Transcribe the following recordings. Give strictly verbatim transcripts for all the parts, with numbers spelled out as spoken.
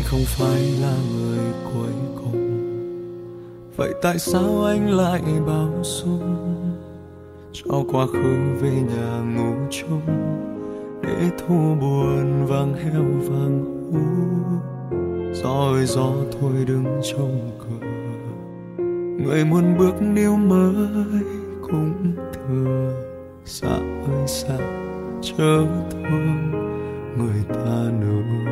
không phải là người cuối cùng. Vậy tại sao anh lại bao dung cho quá khứ về nhà ngủ chung, để thu buồn vang heo vang hú, gió ơi gió thôi đừng trông cửa. Người muốn bước níu mới cũng thừa, xa ơi xa chớ thương người ta nữa.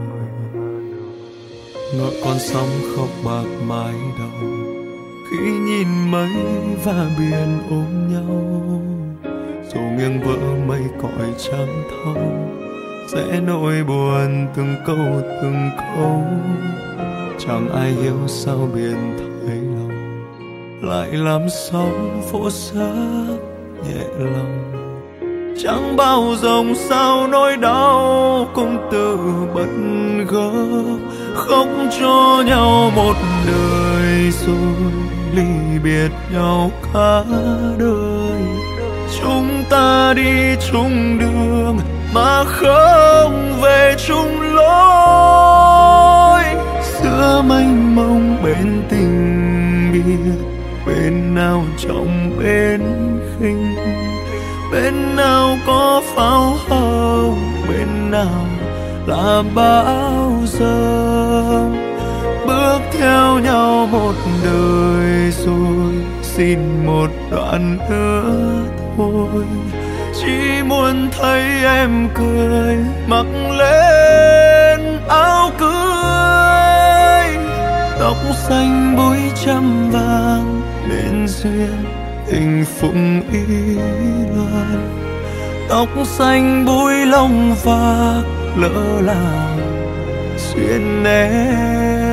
Ngỡ con sóng khóc bạc mái đầu khi nhìn mây và biển ôm nhau, dù nghiêng vỡ mây cõi trắng thâu sẽ nỗi buồn từng câu từng câu. Chẳng ai hiểu sao biển thấy lòng, lại làm sóng vỗ giấc nhẹ lòng. Chẳng bao dòng sao nỗi đau cũng tự bật gốc, không cho nhau một đời rồi ly biệt nhau cả đời. Chúng ta đi chung đường mà không về chung lối, giữa mênh mông bên tình biệt, bên nào trọng bên khinh, bên nào có pháo hồng, bên nào là bão giông. Bước theo nhau một đời rồi xin một đoạn nữa thôi, chỉ muốn thấy em cười mặc lên áo cưới. Tóc xanh búi trăm vàng nên duyên tình phụng ý loan, tóc xanh búi lông vạc lỡ làng duyên em.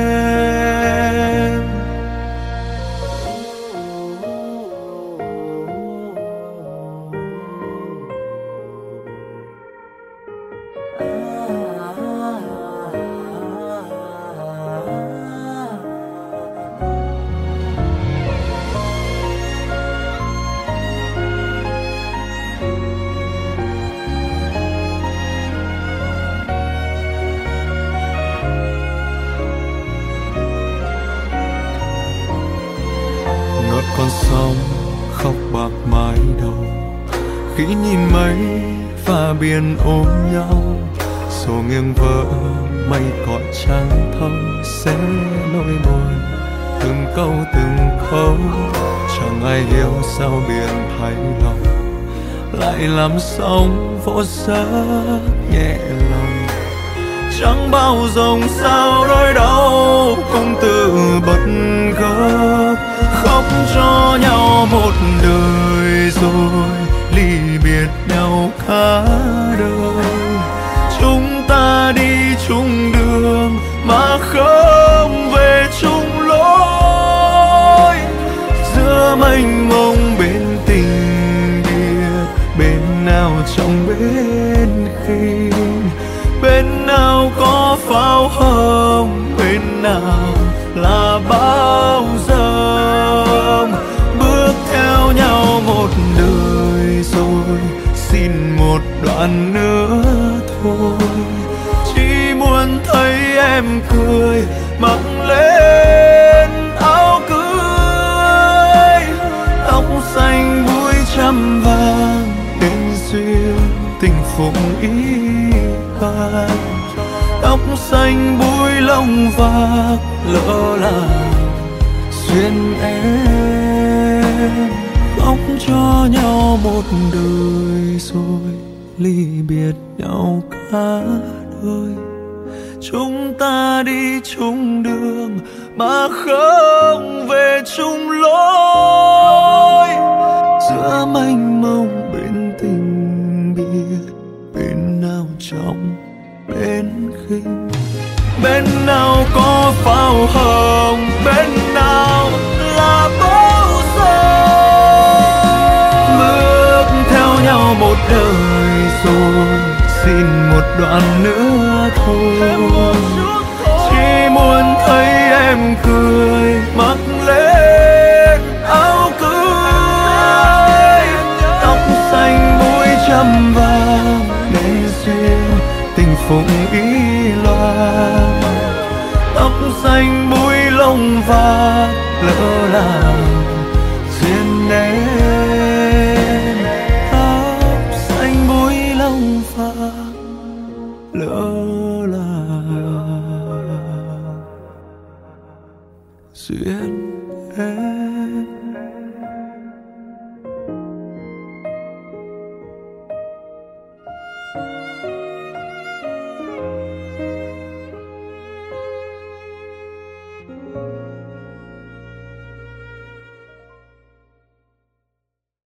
Con sóng khóc bạc mái đầu khi nhìn mây và biển ôm nhau, dù nghiêng vỡ mây cõi trắng thâu sẽ nỗi buồn từng câu từng khâu. Chẳng ai hiểu sao biển thấy lòng, lại làm sóng vỗ giấc nhẹ lòng. Chẳng bao dòng sao nỗi đau cũng tự bật gốc, khóc cho nhau một đời rồi ly biệt nhau cả đời. Chúng ta đi chung đường mà không về chung lối, giữa mênh mông bên tình biệt, bên nào trong bên khinh, bên nào có pháo hồng, bên nào là bão giông. Bước theo nhau một đời rồi xin một đoạn nữa thôi, chỉ muốn thấy em cười mặc lên áo cưới. Tóc xanh búi trăm vàng nên duyên tình phụng ý ban, tóc xanh búi lông vạc lỡ làng duyên em. Khóc cho nhau một đời rồi ly biệt nhau cả đời. Chúng ta đi chung đường mà không về chung lối, giữa mênh mông bên tình biệt, bên nào trọng bên khinh, bên nào có pháo hồng, bên nào là bão giông. Bước theo nhau một đời rồi xin một đoạn nữa thôi, chỉ muốn thấy em cười mặc lên áo cưới. Tóc xanh búi trăm vàng nên duyên tình phụng ý loan, là duyên em. Tóc xanh búi lông vàng lỡ là duyên em.